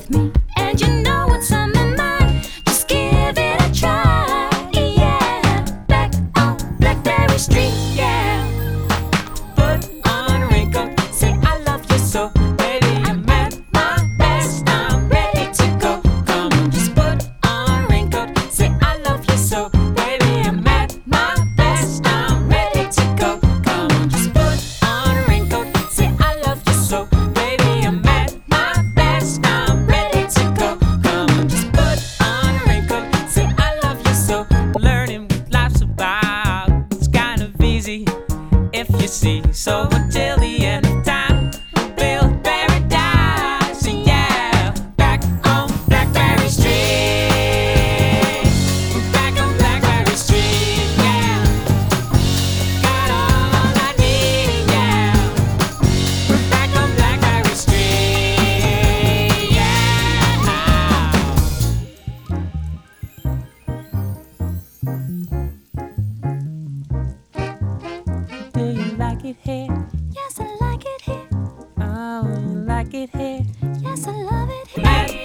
with me, and you know what's on my mind. Just give it a try. Yeah, back on Blackberry Street. Yeah, Put on a raincoat, say I love you so. Baby, I'm at my best, I'm ready to go. Come on, just put on a raincoat, say I love you so. Baby, I'm at my best, I'm ready to go. Come on, just put on a raincoat, say I love you so. Baby, I'm at my best, I'm ready to go. Come on, just put on a raincoat, say I love you so. Learning what life's about, it's kind of easy if you see. So until the end of time, we'll build paradise. Yeah, back on Blackberry Street. We're back on Blackberry Street. Yeah, got all I need. Yeah, we're back on Blackberry Street. Yeah, do you like it here? yes, I like it here. Oh, you like it here? Yes, I love it here. At